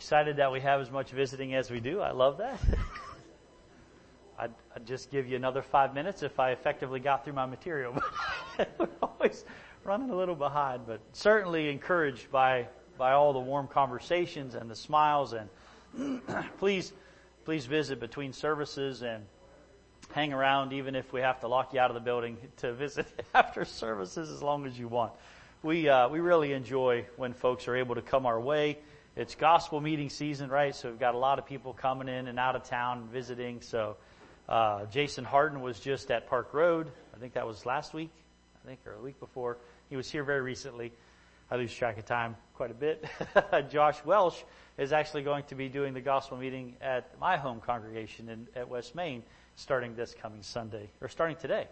excited that we have as much visiting as we do. I love that. I'd just give you another 5 minutes if I effectively got through my material. We're always running a little behind, but certainly encouraged by all the warm conversations and the smiles. And please visit between services and hang around, even if we have to lock you out of the building to visit after services, as long as you want. We really enjoy when folks are able to come our way. It's gospel meeting season, right? So we've got a lot of people coming in and out of town visiting. So Jason Harden was just at Park Road. I think that was last week, or the week before. He was here very recently. I lose track of time quite a bit. Josh Welsh is actually going to be doing the gospel meeting at my home congregation at West Main, starting this coming Sunday, or starting today.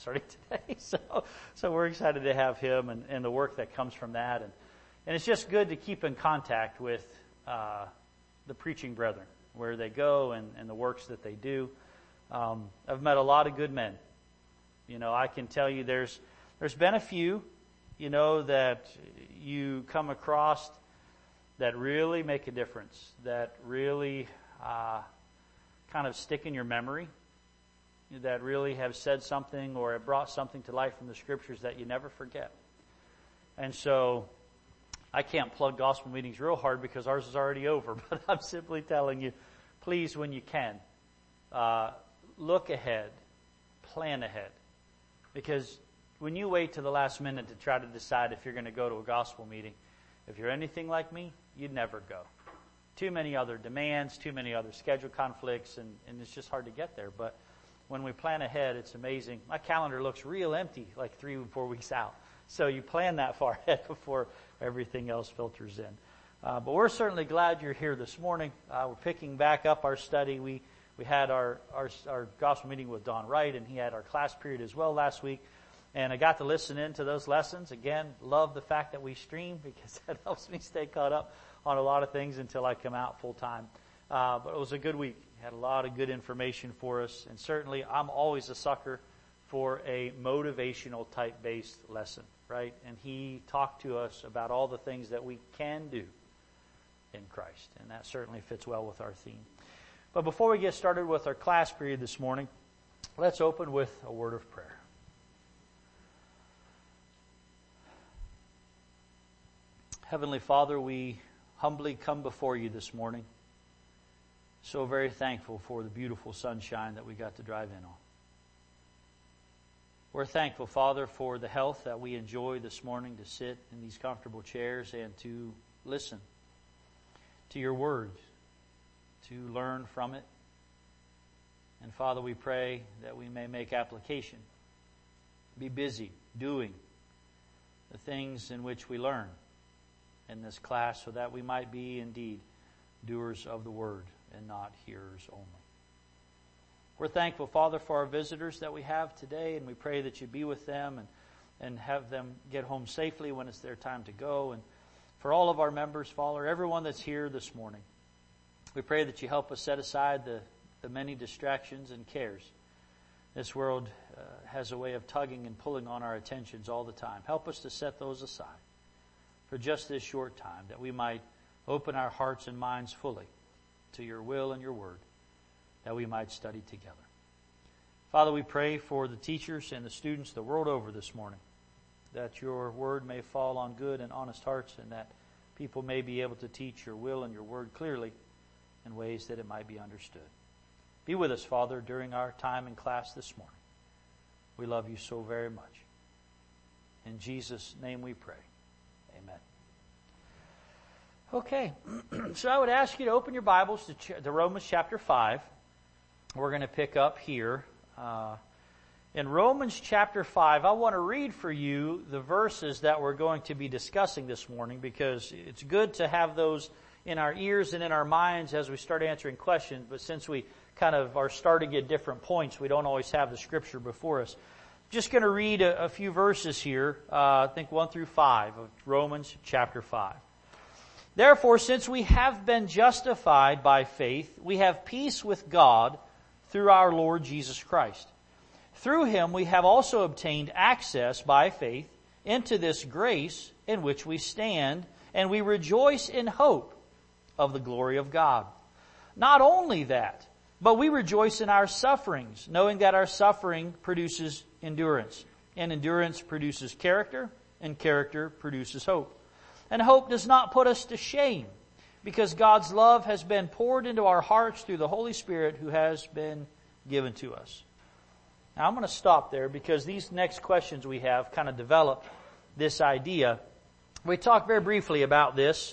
So we're excited to have him and the work that comes from that. And it's just good to keep in contact with the preaching brethren, where they go and the works that they do. I've met a lot of good men. I can tell you there's been a few, that you come across that really make a difference, that really kind of stick in your memory, that really have said something or have brought something to life from the Scriptures that you never forget. And so I can't plug gospel meetings real hard because ours is already over, but I'm simply telling you, please, when you can, look ahead, plan ahead. Because when you wait to the last minute to try to decide if you're going to go to a gospel meeting, if you're anything like me, you'd never go. Too many other demands, too many other schedule conflicts, and it's just hard to get there. But when we plan ahead, it's amazing. My calendar looks real empty like 3 or 4 weeks out. So you plan that far ahead before everything else filters in. But we're certainly glad you're here this morning. We're picking back up our study. We had our gospel meeting with Don Wright, and he had our class period as well last week. And I got to listen in to those lessons. Again, love the fact that we stream because that helps me stay caught up on a lot of things until I come out full time. But it was a good week. Had a lot of good information for us. And certainly I'm always a sucker for a motivational type based lesson, right? And he talked to us about all the things that we can do in Christ. And that certainly fits well with our theme. But before we get started with our class period this morning, let's open with a word of prayer. Heavenly Father, we humbly come before you this morning. So very thankful for the beautiful sunshine that we got to drive in on. We're thankful, Father, for the health that we enjoy this morning to sit in these comfortable chairs and to listen to your word, to learn from it. And Father, we pray that we may make application, be busy doing the things in which we learn in this class so that we might be indeed doers of the word and not hearers only. We're thankful, Father, for our visitors that we have today, and we pray that you be with them and have them get home safely when it's their time to go. And for all of our members, Father, everyone that's here this morning, we pray that you help us set aside the many distractions and cares. This world has a way of tugging and pulling on our attentions all the time. Help us to set those aside for just this short time, that we might open our hearts and minds fully to your will and your word, that we might study together. Father, we pray for the teachers and the students the world over this morning, that your word may fall on good and honest hearts, and that people may be able to teach your will and your word clearly in ways that it might be understood. Be with us, Father, during our time in class this morning. We love you so very much. In Jesus' name we pray. Amen. Okay, so I would ask you to open your Bibles to Romans chapter 5. We're going to pick up here. In Romans chapter 5, I want to read for you the verses that we're going to be discussing this morning, because it's good to have those in our ears and in our minds as we start answering questions. But since we kind of are starting at different points, we don't always have the Scripture before us. Just going to read a few verses here, I think 1 through 5 of Romans chapter 5. Therefore, since we have been justified by faith, we have peace with God through our Lord Jesus Christ. Through him we have also obtained access by faith into this grace in which we stand, and we rejoice in hope of the glory of God. Not only that, but we rejoice in our sufferings, knowing that our suffering produces endurance. And endurance produces character, and character produces hope. And hope does not put us to shame, because God's love has been poured into our hearts through the Holy Spirit who has been given to us. Now I'm going to stop there because these next questions we have kind of develop this idea. We talked very briefly about this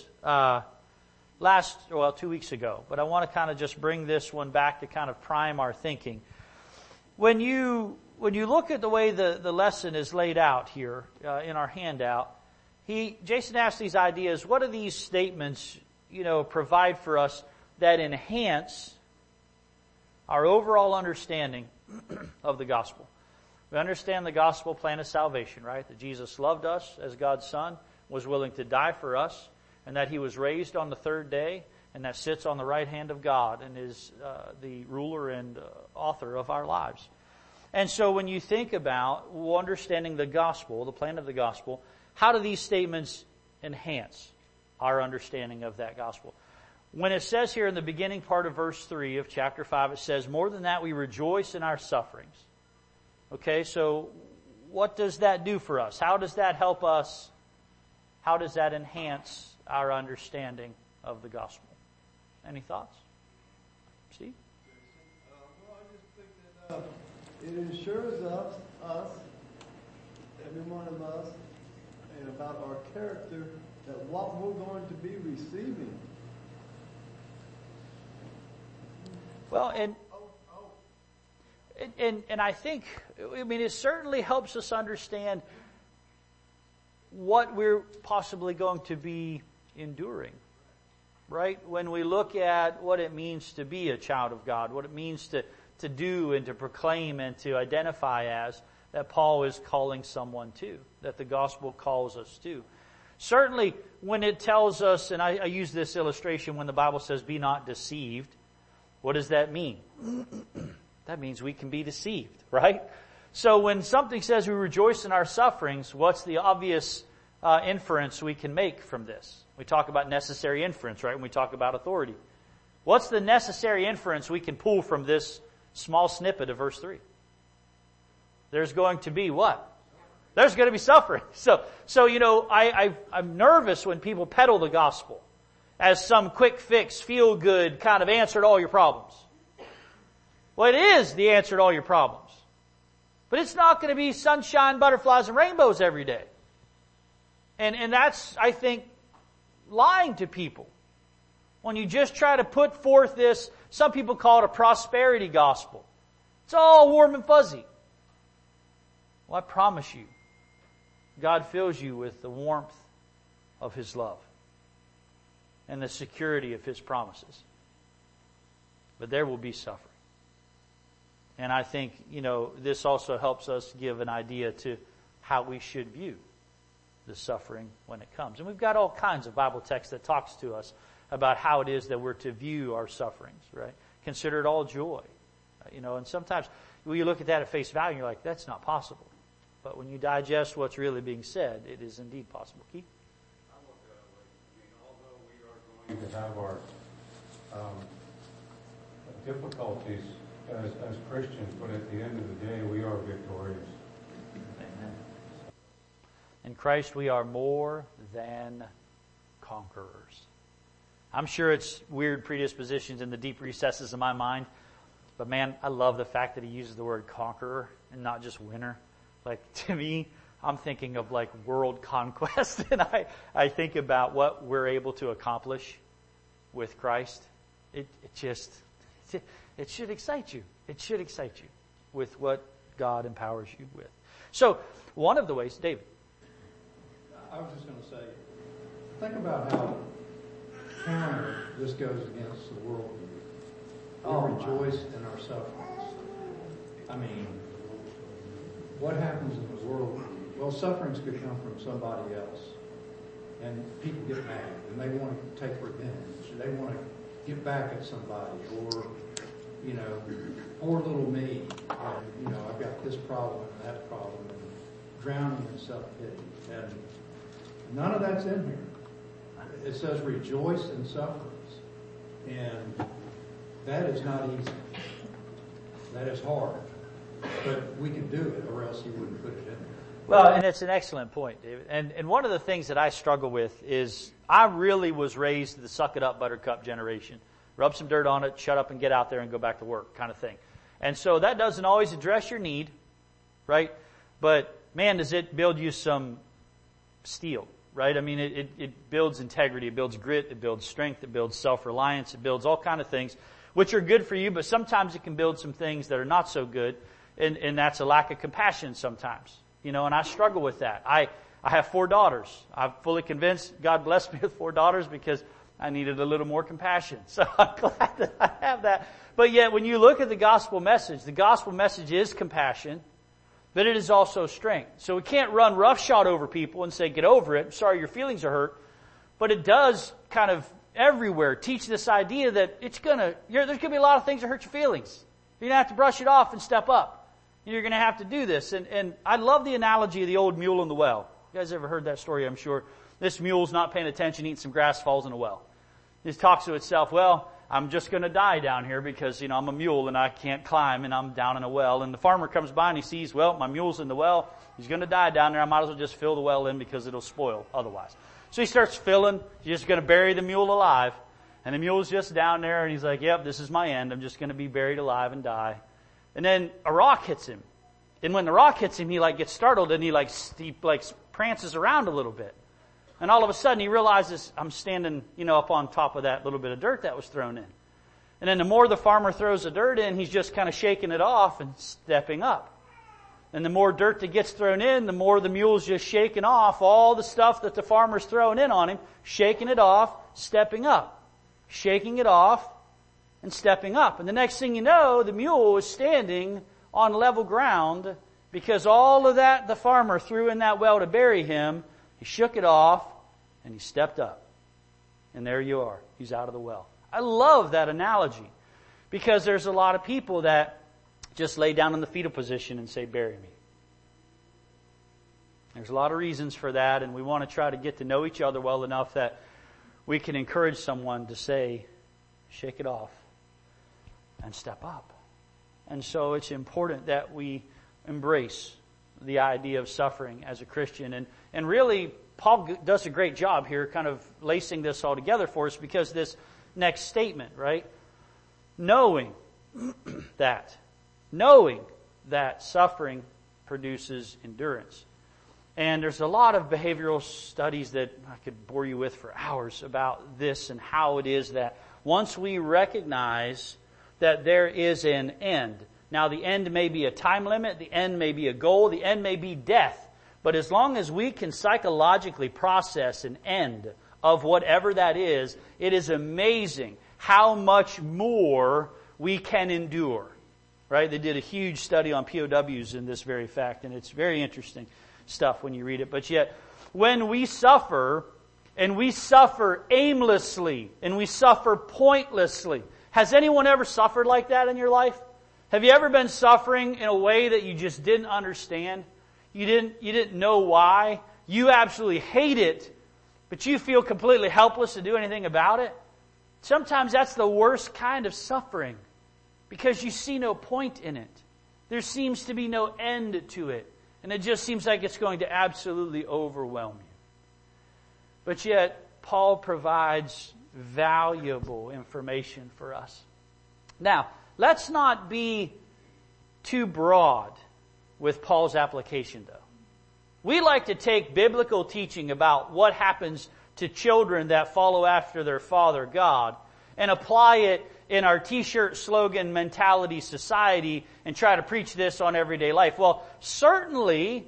2 weeks ago, but I want to kind of just bring this one back to kind of prime our thinking. When you look at the way the lesson is laid out here in our handout, Jason asked these ideas. What do these statements, provide for us that enhance our overall understanding of the gospel? We understand the gospel plan of salvation, right? That Jesus loved us as God's Son, was willing to die for us, and that He was raised on the third day, and that sits on the right hand of God and is the ruler and author of our lives. And so when you think about understanding the gospel, the plan of the gospel, how do these statements enhance our understanding of that gospel? When it says here in the beginning part of verse 3 of chapter 5, it says, more than that, we rejoice in our sufferings. Okay, so what does that do for us? How does that help us? How does that enhance our understanding of the gospel? Any thoughts? Steve? Well, I just think that it ensures us, every one of us, and about our character, that what we're going to be receiving. Well, and I think, it certainly helps us understand what we're possibly going to be enduring, right? When we look at what it means to be a child of God, what it means to do and to proclaim and to identify as, that Paul is calling someone to, that the gospel calls us to. Certainly, when it tells us, and I use this illustration when the Bible says, be not deceived, what does that mean? That means we can be deceived, right? So when something says we rejoice in our sufferings, what's the obvious inference we can make from this? We talk about necessary inference, right? When we talk about authority. What's the necessary inference we can pull from this small snippet of verse 3? There's going to be what? There's going to be suffering. So I'm nervous when people peddle the gospel as some quick fix, feel good kind of answer to all your problems. Well, it is the answer to all your problems. But it's not going to be sunshine, butterflies, and rainbows every day. And that's, I think, lying to people. When you just try to put forth this, some people call it a prosperity gospel. It's all warm and fuzzy. Well, I promise you, God fills you with the warmth of His love and the security of His promises. But there will be suffering. And I think, this also helps us give an idea to how we should view the suffering when it comes. And we've got all kinds of Bible text that talks to us about how it is that we're to view our sufferings, right? Consider it all joy. And sometimes when you look at that at face value, you're like, that's not possible. But when you digest what's really being said, it is indeed possible. Keith? I look at it like, although we are going to have our difficulties as Christians, but at the end of the day, we are victorious. Amen. In Christ, we are more than conquerors. I'm sure it's weird predispositions in the deep recesses of my mind, but man, I love the fact that he uses the word conqueror and not just winner. Like, to me, I'm thinking of like world conquest, and I think about what we're able to accomplish with Christ. It should excite you. It should excite you with what God empowers you with. So, one of the ways, David. I was just going to say, think about how counter this goes against the world. We rejoice in our sufferings. I mean, what happens in the world? Well, sufferings could come from somebody else. And people get mad. And they want to take revenge. They want to get back at somebody. Or, poor little me. And, I've got this problem and that problem. And drowning in self-pity. And none of that's in here. It says rejoice in sufferings. And that is not easy. That is hard. But we can do it, or else He wouldn't put it in there. Well, and it's an excellent point, David. And one of the things that I struggle with is I really was raised the suck it up buttercup generation. Rub some dirt on it, shut up and get out there and go back to work kind of thing. And so that doesn't always address your need, right? But man, does it build you some steel, right? I mean, it builds integrity, it builds grit, it builds strength, it builds self-reliance, it builds all kind of things, which are good for you, but sometimes it can build some things that are not so good, and that's a lack of compassion sometimes. You know, and I struggle with that. I have 4 daughters. I'm fully convinced God blessed me with 4 daughters because I needed a little more compassion. So I'm glad that I have that. But yet, when you look at the gospel message is compassion, but it is also strength. So we can't run roughshod over people and say, get over it. I'm sorry your feelings are hurt. But it does kind of everywhere teach this idea that there's going to be a lot of things that hurt your feelings. You're going to have to brush it off and step up. You're going to have to do this. And I love the analogy of the old mule in the well. You guys ever heard that story, I'm sure. This mule's not paying attention, eating some grass, falls in a well. It talks to itself, well, I'm just going to die down here because, I'm a mule and I can't climb and I'm down in a well. And the farmer comes by and he sees, well, my mule's in the well. He's going to die down there. I might as well just fill the well in because it'll spoil otherwise. So he starts filling. He's just going to bury the mule alive. And the mule's just down there and he's like, yep, this is my end. I'm just going to be buried alive and die. And then a rock hits him. And when the rock hits him, he gets startled and he prances around a little bit. And all of a sudden he realizes I'm standing, up on top of that little bit of dirt that was thrown in. And then the more the farmer throws the dirt in, he's just kind of shaking it off and stepping up. And the more dirt that gets thrown in, the more the mule's just shaking off all the stuff that the farmer's throwing in on him, shaking it off, stepping up, shaking it off, and stepping up. And the next thing you know, the mule is standing on level ground because all of that the farmer threw in that well to bury him, he shook it off and he stepped up. And there you are. He's out of the well. I love that analogy because there's a lot of people that just lay down in the fetal position and say, bury me. There's a lot of reasons for that, and we want to try to get to know each other well enough that we can encourage someone to say, shake it off and step up. And so it's important that we embrace the idea of suffering as a Christian. And really, Paul does a great job here kind of lacing this all together for us because this next statement, right? Knowing that suffering produces endurance. And there's a lot of behavioral studies that I could bore you with for hours about this and how it is that once we recognize that there is an end. Now, the end may be a time limit, the end may be a goal, the end may be death. But as long as we can psychologically process an end of whatever that is, it is amazing how much more we can endure. Right? They did a huge study on POWs in this very fact, and it's very interesting stuff when you read it. But yet, when we suffer, and we suffer aimlessly, and we suffer pointlessly, has anyone ever suffered like that in your life? Have you ever been suffering in a way that you just didn't understand? You didn't know why? You absolutely hate it, but you feel completely helpless to do anything about it? Sometimes that's the worst kind of suffering because you see no point in it. There seems to be no end to it, and it just seems like it's going to absolutely overwhelm you. But yet, Paul provides valuable information for us. Now, let's not be too broad with Paul's application, though. We like to take biblical teaching about what happens to children that follow after their father, God, and apply it in our t-shirt slogan mentality society and try to preach this on everyday life. Well, certainly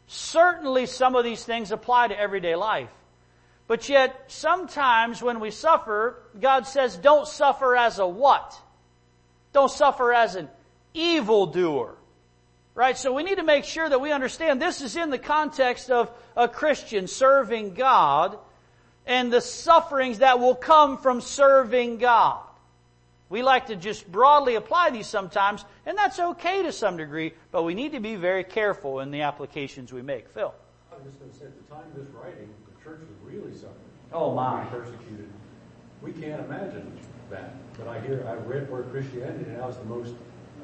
some of these things apply to everyday life. But yet, sometimes when we suffer, God says, don't suffer as a what? Don't suffer as an evildoer. Right? So we need to make sure that we understand this is in the context of a Christian serving God and the sufferings that will come from serving God. We like to just broadly apply these sometimes, and that's okay to some degree, but we need to be very careful in the applications we make. Phil? I was just going to say, at the time of this writing, the church was really suffering. Oh, my. Persecuted. We can't imagine that. But I read where Christianity now is the most,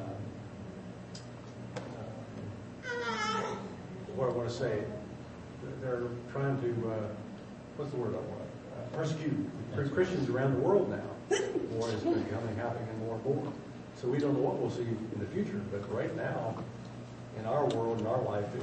what I want to say, they're trying to, what's the word I want? Persecute Christians around the world now. More is happening more and more. So we don't know what we'll see in the future, but right now, in our world, in our life, it's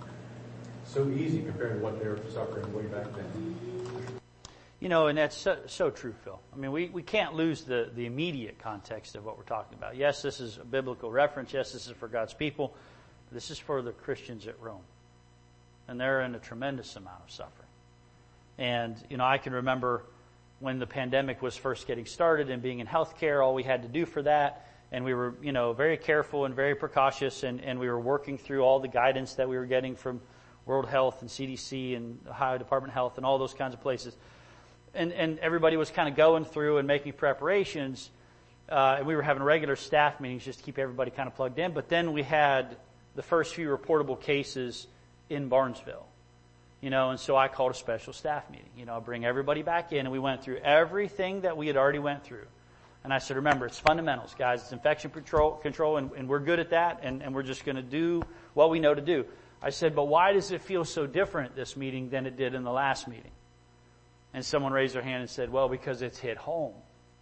so easy compared to what they're suffering way back then. You know, and that's so true, Phil. I mean, we can't lose the immediate context of what we're talking about. Yes, this is a biblical reference. Yes, this is for God's people. This is for the Christians at Rome. And they're in a tremendous amount of suffering. And, you know, I can remember when the pandemic was first getting started and being in healthcare, all we had to do for that. And we were, you know, very careful and very precautious, and we were working through all the guidance that we were getting from World Health and CDC and Ohio Department of Health and all those kinds of places. And everybody was kind of going through and making preparations, and we were having regular staff meetings just to keep everybody kind of plugged in. But then we had the first few reportable cases in Barnesville, you know, and so I called a special staff meeting. You know, I bring everybody back in, and we went through everything that we had already went through. And I said, remember, it's fundamentals, guys. It's infection control, and we're good at that, and we're just going to do what we know to do. I said, but why does it feel so different at this meeting than it did in the last meeting? And someone raised their hand and said, well, because it's hit home.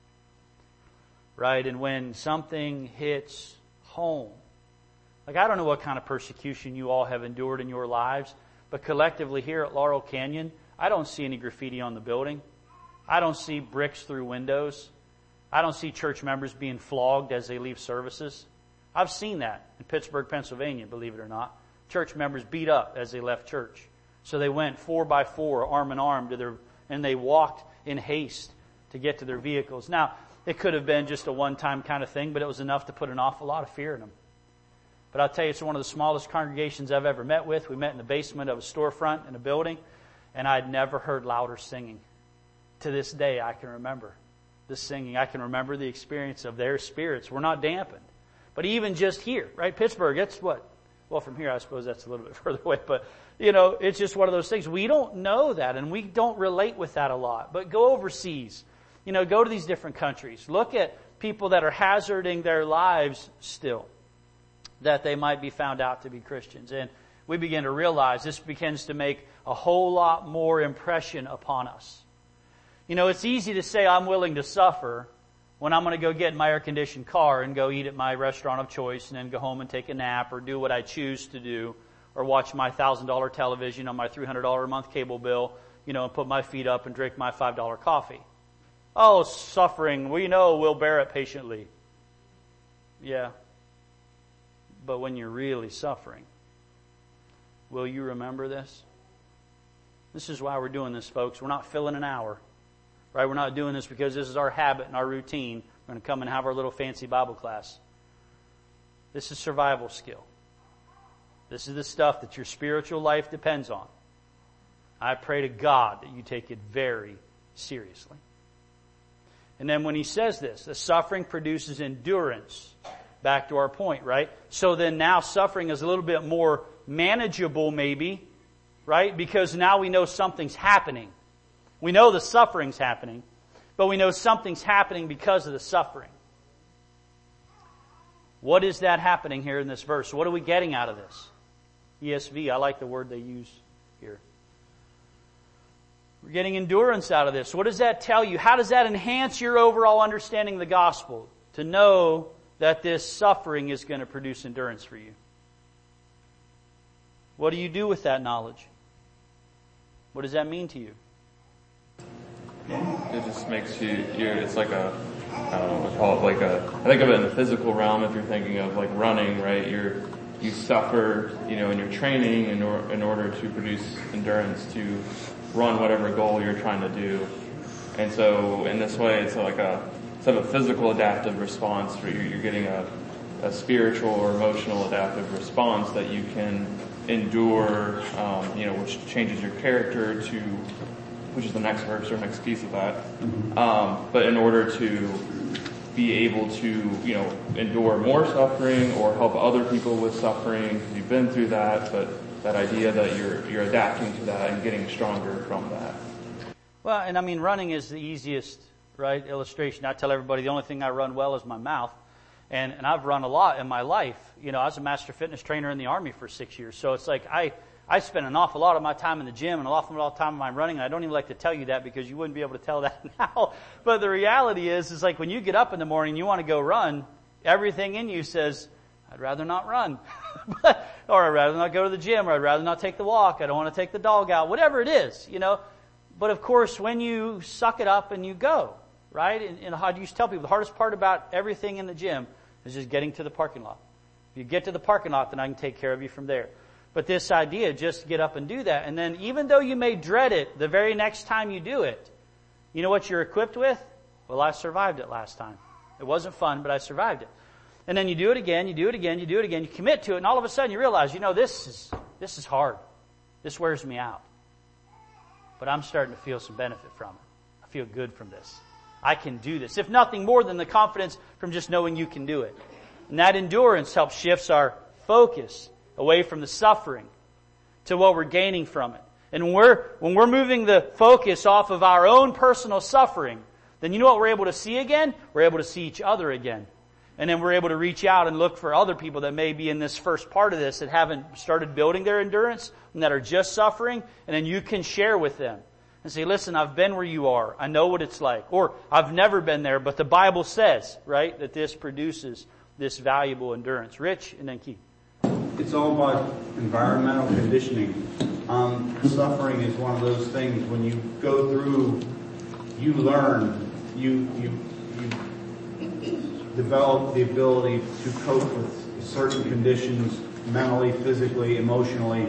Right? And when something hits home, like I don't know what kind of persecution you all have endured in your lives, but collectively here at Laurel Canyon, I don't see any graffiti on the building. I don't see bricks through windows. I don't see church members being flogged as they leave services. I've seen that in Pittsburgh, Pennsylvania, believe it or not. Church members beat up as they left church. So they went 4 by 4, arm in arm, and they walked in haste to get to their vehicles. Now, it could have been just a one-time kind of thing, but it was enough to put an awful lot of fear in them. But I'll tell you, it's one of the smallest congregations I've ever met with. We met in the basement of a storefront in a building, and I'd never heard louder singing. To this day, I can remember the singing. I can remember the experience of their spirits. We're not dampened. But even just here, right, Pittsburgh, it's what? Well, from here, I suppose that's a little bit further away, but, you know, it's just one of those things. We don't know that, and we don't relate with that a lot. But go overseas. You know, go to these different countries. Look at people that are hazarding their lives still, that they might be found out to be Christians. And we begin to realize this begins to make a whole lot more impression upon us. You know, it's easy to say I'm willing to suffer when I'm going to go get in my air-conditioned car and go eat at my restaurant of choice and then go home and take a nap or do what I choose to do or watch my $1,000 television on my $300 a month cable bill, you know, and put my feet up and drink my $5 coffee. Oh, suffering, we know we'll bear it patiently. Yeah. But when you're really suffering, will you remember this? This is why we're doing this, folks. We're not filling an hour. Right? We're not doing this because this is our habit and our routine. We're going to come and have our little fancy Bible class. This is survival skill. This is the stuff that your spiritual life depends on. I pray to God that you take it very seriously. And then when he says this, the suffering produces endurance. Back to our point, right? So then now suffering is a little bit more manageable maybe, right? Because now we know something's happening. We know the suffering's happening, but we know something's happening because of the suffering. What is that happening here in this verse? What are we getting out of this? ESV, I like the word they use here. We're getting endurance out of this. What does that tell you? How does that enhance your overall understanding of the gospel? To know that this suffering is going to produce endurance for you. What do you do with that knowledge? What does that mean to you? It just makes it's like I don't know what to call it, I think of it in the physical realm if you're thinking of like running, right? You suffer, you know, in your training in order to produce endurance to run whatever goal you're trying to do. And so in this way, it's like instead of a physical adaptive response where you're getting a spiritual or emotional adaptive response that you can endure, which changes your character to, which is the next verse or next piece of that. But in order to be able to, endure more suffering or help other people with suffering, because you've been through that, but that idea that you're adapting to that and getting stronger from that. Well, and I mean, running is the easiest right? Illustration. I tell everybody the only thing I run well is my mouth. And I've run a lot in my life. You know, I was a master fitness trainer in the Army for 6 years. So it's like I spend an awful lot of my time in the gym and an awful lot of time in my running. And I don't even like to tell you that because you wouldn't be able to tell that now. But the reality is like when you get up in the morning and you want to go run, everything in you says, I'd rather not run. Or I'd rather not go to the gym, or I'd rather not take the walk. I don't want to take the dog out. Whatever it is, you know. But of course, when you suck it up and you go, right? And I used to tell people the hardest part about everything in the gym is just getting to the parking lot. If you get to the parking lot, then I can take care of you from there. But this idea, just get up and do that. And then even though you may dread it the very next time you do it, you know what you're equipped with? Well, I survived it last time. It wasn't fun, but I survived it. And then you do it again, you do it again, you do it again, you commit to it, and all of a sudden you realize, you know, this is hard. This wears me out. But I'm starting to feel some benefit from it. I feel good from this. I can do this. If nothing more than the confidence from just knowing you can do it. And that endurance helps shifts our focus away from the suffering to what we're gaining from it. And when we're moving the focus off of our own personal suffering, then you know what we're able to see again? We're able to see each other again. And then we're able to reach out and look for other people that may be in this first part of this that haven't started building their endurance and that are just suffering. And then you can share with them and say, listen, I've been where you are. I know what it's like. Or I've never been there, but the Bible says, right, that this produces this valuable endurance. Rich, and then Keith. It's all about environmental conditioning. Suffering is one of those things when you go through, you learn, you develop the ability to cope with certain conditions mentally, physically, emotionally.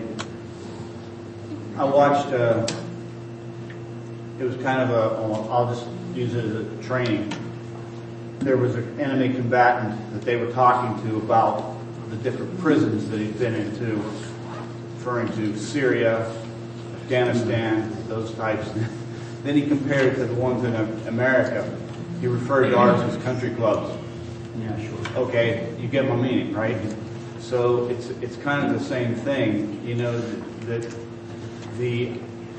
I watched, it was kind of I'll just use it as a training. There was an enemy combatant that they were talking to about the different prisons that he'd been into, referring to Syria, Afghanistan, those types. Then he compared it to the ones in America. He referred to ours as country clubs. Yeah, sure. Okay, you get my meaning, right? So it's kind of the same thing, you know, that the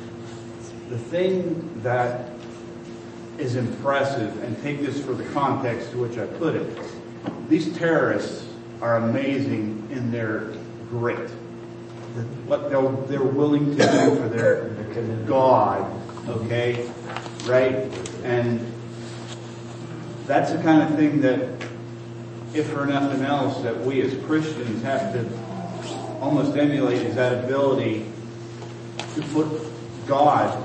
thing that is impressive, and take this for the context to which I put it, these terrorists are amazing in their grit. What they're willing to do for their God, okay? Right? And that's the kind of thing that, if for nothing else, that we as Christians have to almost emulate, is that ability to put God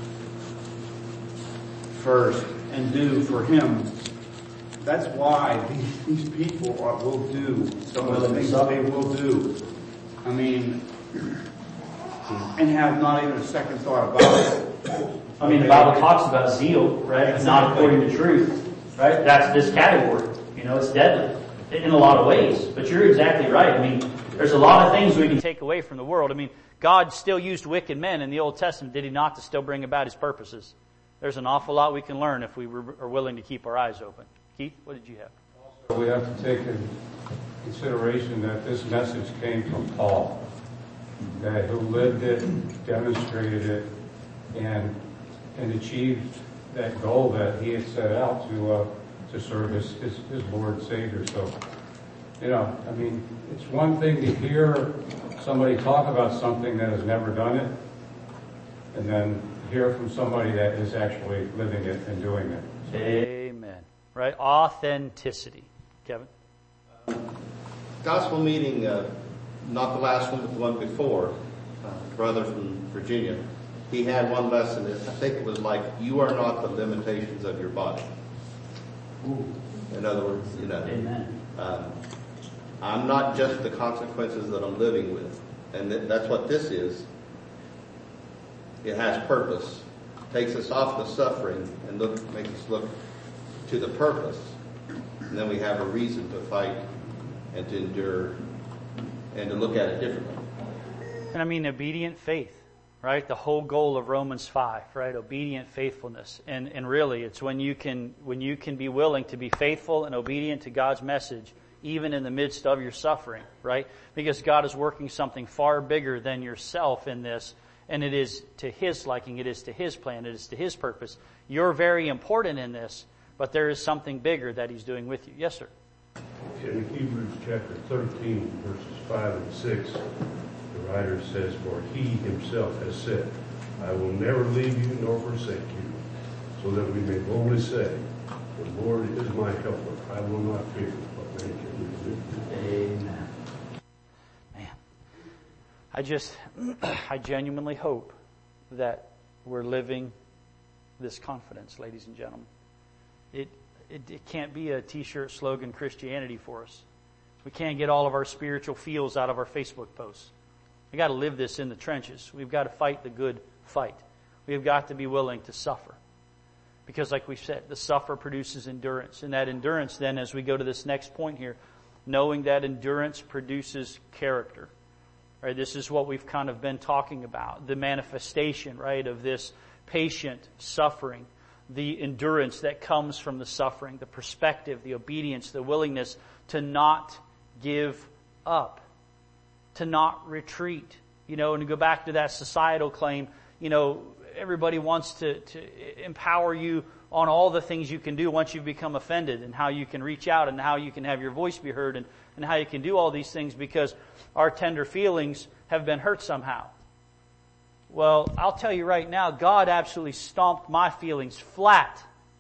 first and do for Him. That's why these people will do some of the things they will do. I mean, and have not even a second thought about it. I mean, the Bible talks about zeal, right? Exactly. Not according to truth, right? That's this category. You know, it's deadly in a lot of ways. But you're exactly right. I mean, there's a lot of things we can take away from the world. I mean, God still used wicked men in the Old Testament, did He not, to still bring about His purposes? There's an awful lot we can learn if we are willing to keep our eyes open. Keith, what did you have? Also, we have to take in consideration that this message came from Paul, that who lived it, demonstrated it, and achieved that goal that he had set out to serve his Lord and Savior. So, you know, I mean, it's one thing to hear somebody talk about something that has never done it, and then hear from somebody that is actually living it and doing it. So, amen. Right? Authenticity. Kevin? Gospel meeting, not the last one, but the one before, brother from Virginia, he had one lesson. I think it was like, you are not the limitations of your body. Ooh. In other words, you know, amen. I'm not just the consequences that I'm living with. And that's what this is. It has purpose. Takes us off the suffering and makes us look to the purpose. And then we have a reason to fight and to endure and to look at it differently. And I mean obedient faith, right? The whole goal of Romans 5, right? Obedient faithfulness. And really it's when you can be willing to be faithful and obedient to God's message even in the midst of your suffering, right? Because God is working something far bigger than yourself in this. and it is to His liking, it is to His plan, it is to His purpose. You're very important in this, but there is something bigger that He's doing with you. Yes, sir? In Hebrews chapter 13, verses 5 and 6, the writer says, "For He Himself has said, I will never leave you nor forsake you, so that we may boldly say, the Lord is my helper. I will not fear what man can do to me." Amen. Man, I genuinely hope that we're living this confidence, ladies and gentlemen. It can't be a t-shirt slogan Christianity for us. We can't get all of our spiritual feels out of our Facebook posts. We've got to live this in the trenches. We've got to fight the good fight. We've got to be willing to suffer. Because like we said, the suffer produces endurance. And that endurance then, as we go to this next point here, knowing that endurance produces character. Right, this is what we've kind of been talking about. The manifestation, right, of this patient suffering. The endurance that comes from the suffering. The perspective, the obedience, the willingness to not give up. To not retreat. And to go back to that societal claim, everybody wants to empower you on all the things you can do once you've become offended, and how you can reach out, and how you can have your voice be heard, and how you can do all these things because our tender feelings have been hurt somehow. Well, I'll tell you right now, God absolutely stomped my feelings flat.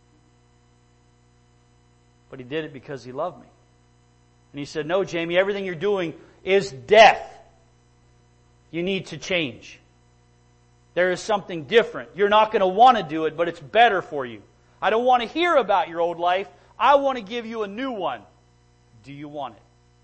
But He did it because He loved me. And He said, "No, Jamie, everything you're doing is death. You need to change. There is something different. You're not going to want to do it, but it's better for you. I don't want to hear about your old life. I want to give you a new one. Do you want it?"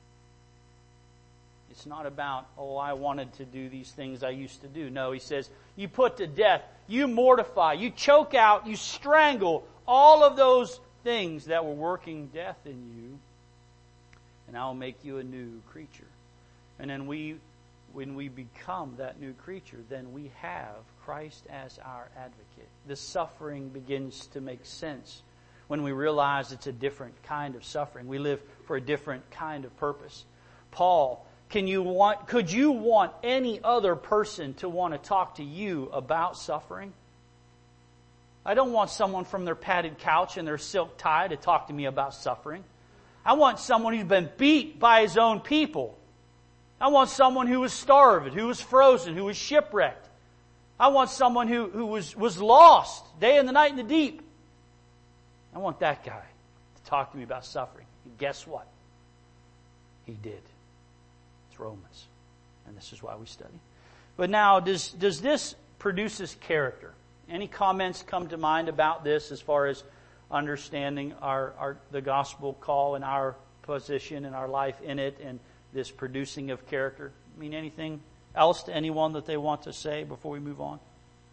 It's not about, I wanted to do these things I used to do. No, He says, you put to death, you mortify, you choke out, you strangle all of those things that were working death in you, and I'll make you a new creature. And then when we become that new creature, then we have Christ as our advocate. The suffering begins to make sense when we realize it's a different kind of suffering. We live for a different kind of purpose. Paul, could you want any other person to want to talk to you about suffering? I don't want someone from their padded couch and their silk tie to talk to me about suffering. I want someone who's been beat by his own people. I want someone who was starved, who was frozen, who was shipwrecked. I want someone who was lost day and the night in the deep. I want that guy to talk to me about suffering. And guess what? He did. It's Romans. And this is why we study. But now, does this produce this character? Any comments come to mind about this as far as understanding the gospel call and our position and our life in it, and this producing of character? I mean, anything else to anyone that they want to say before we move on?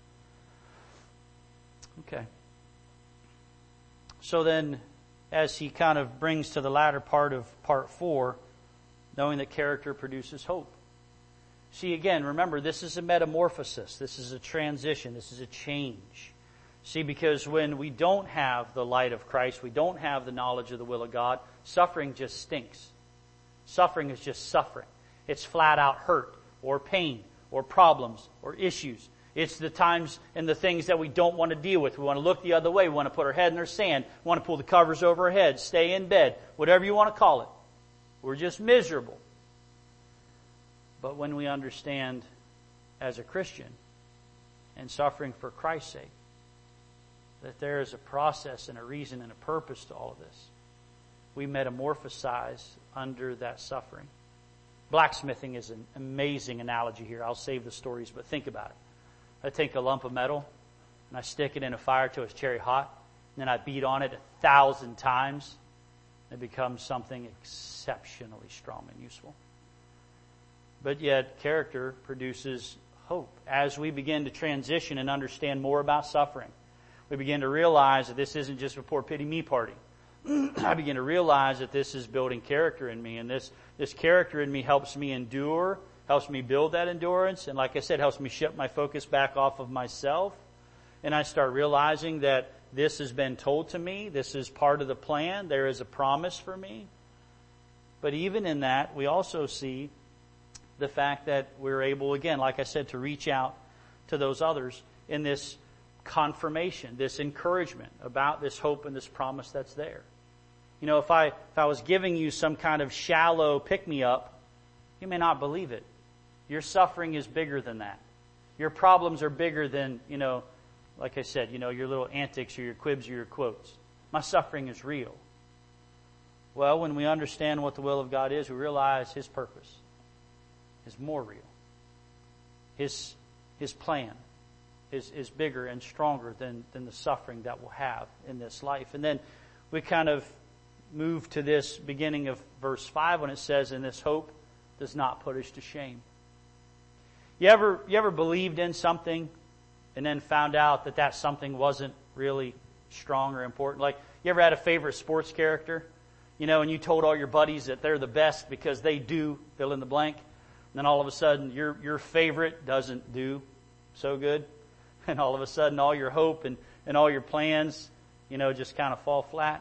Okay. So then, as he kind of brings to the latter part of part 4, knowing that character produces hope. See, again, remember, this is a metamorphosis. This is a transition. This is a change. See, because when we don't have the light of Christ, we don't have the knowledge of the will of God, suffering just stinks. Suffering is just suffering. It's flat out hurt or pain or problems or issues. It's the times and the things that we don't want to deal with. We want to look the other way. We want to put our head in our sand. We want to pull the covers over our heads, stay in bed, whatever you want to call it. We're just miserable. But when we understand as a Christian and suffering for Christ's sake, that there is a process and a reason and a purpose to all of this, we metamorphosize under that suffering. Blacksmithing is an amazing analogy here. I'll save the stories, but think about it. I take a lump of metal and I stick it in a fire till it's cherry hot, and then I beat on it 1,000 times. It becomes something exceptionally strong and useful. But yet, character produces hope. As we begin to transition and understand more about suffering, we begin to realize that this isn't just a poor pity me party. I begin to realize that this is building character in me, and this character in me helps me endure, helps me build that endurance, and like I said, helps me shift my focus back off of myself. And I start realizing that this has been told to me. This is part of the plan. There is a promise for me. But even in that, we also see the fact that we're able, again, like I said, to reach out to those others in this confirmation, this encouragement about this hope and this promise that's there. You know, if I was giving you some kind of shallow pick-me-up, you may not believe it. Your suffering is bigger than that. Your problems are bigger than, you know, like I said, you know, your little antics or your quibs or your quotes. My suffering is real. Well, when we understand what the will of God is, we realize His purpose is more real. His plan is bigger and stronger than the suffering that we'll have in this life. And then we kind of move to this beginning of verse 5 when it says, "And this hope does not put us to shame." You ever believed in something and then found out that something wasn't really strong or important? Like, you ever had a favorite sports character, you know, and you told all your buddies that they're the best because they do fill in the blank, and then all of a sudden your favorite doesn't do so good, and all of a sudden all your hope and all your plans, you know, just kind of fall flat.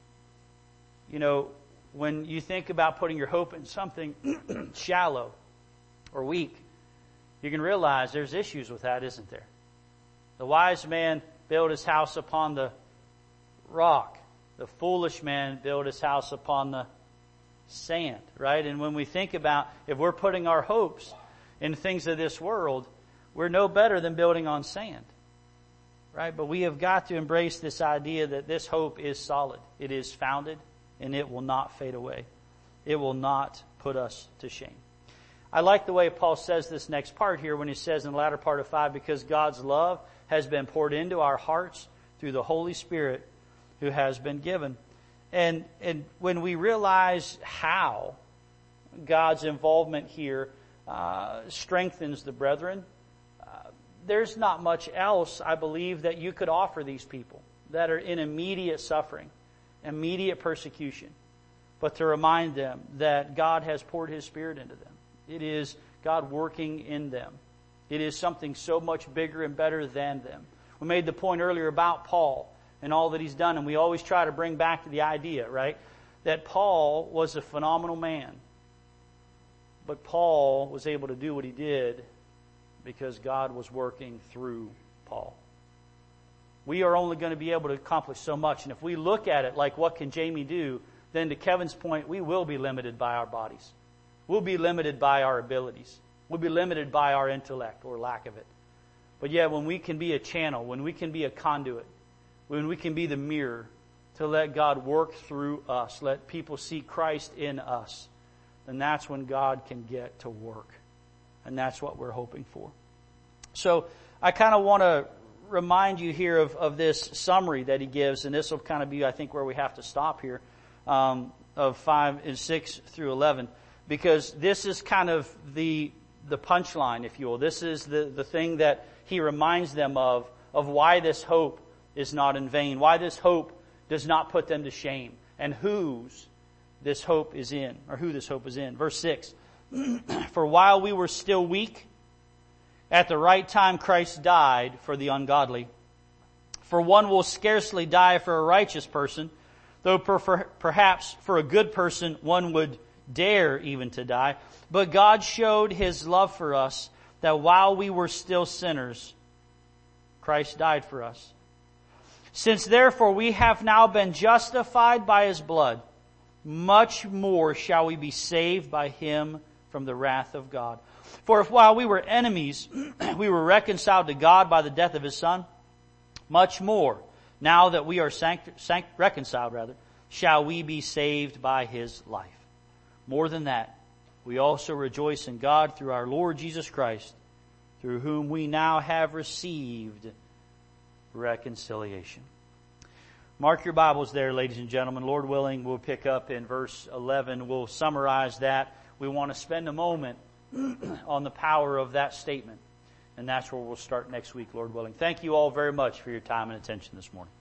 You know, when you think about putting your hope in something shallow or weak, you can realize there's issues with that, isn't there? The wise man built his house upon the rock. The foolish man built his house upon the sand, right? And when we think about if we're putting our hopes in things of this world, we're no better than building on sand, right? But we have got to embrace this idea that this hope is solid. It is founded, and it will not fade away. It will not put us to shame. I like the way Paul says this next part here when he says in the latter part of 5, because God's love has been poured into our hearts through the Holy Spirit who has been given. And when we realize how God's involvement here strengthens the brethren, there's not much else, I believe, that you could offer these people that are in immediate suffering, immediate persecution, but to remind them that God has poured His Spirit into them. It is God working in them. It is something so much bigger and better than them. We made the point earlier about Paul and all that he's done, and we always try to bring back to the idea, right, that Paul was a phenomenal man. But Paul was able to do what he did because God was working through Paul. We are only going to be able to accomplish so much, and if we look at it like what can Jamie do, then to Kevin's point, we will be limited by our bodies. We'll be limited by our abilities. We'll be limited by our intellect or lack of it. But yet when we can be a channel, when we can be a conduit, when we can be the mirror to let God work through us, let people see Christ in us, then that's when God can get to work. And that's what we're hoping for. So I kind of want to remind you here of this summary that he gives, and this will kind of be, I think, where we have to stop here, of 5 and 6 through 11, because this is kind of the punchline, if you will. This is the thing that he reminds them of why this hope is not in vain, why this hope does not put them to shame, and whose this hope is in, or who this hope is in. Verse 6, "For while we were still weak, at the right time Christ died for the ungodly. For one will scarcely die for a righteous person, though perhaps for a good person one would dare even to die. But God showed His love for us, that while we were still sinners, Christ died for us. Since therefore we have now been justified by His blood, much more shall we be saved by Him from the wrath of God. For if while we were enemies, we were reconciled to God by the death of His Son, much more, now that we are reconciled, shall we be saved by His life. More than that, we also rejoice in God through our Lord Jesus Christ, through whom we now have received reconciliation." Mark your Bibles there, ladies and gentlemen. Lord willing, we'll pick up in verse 11. We'll summarize that. We want to spend a moment on the power of that statement. And that's where we'll start next week, Lord willing. Thank you all very much for your time and attention this morning.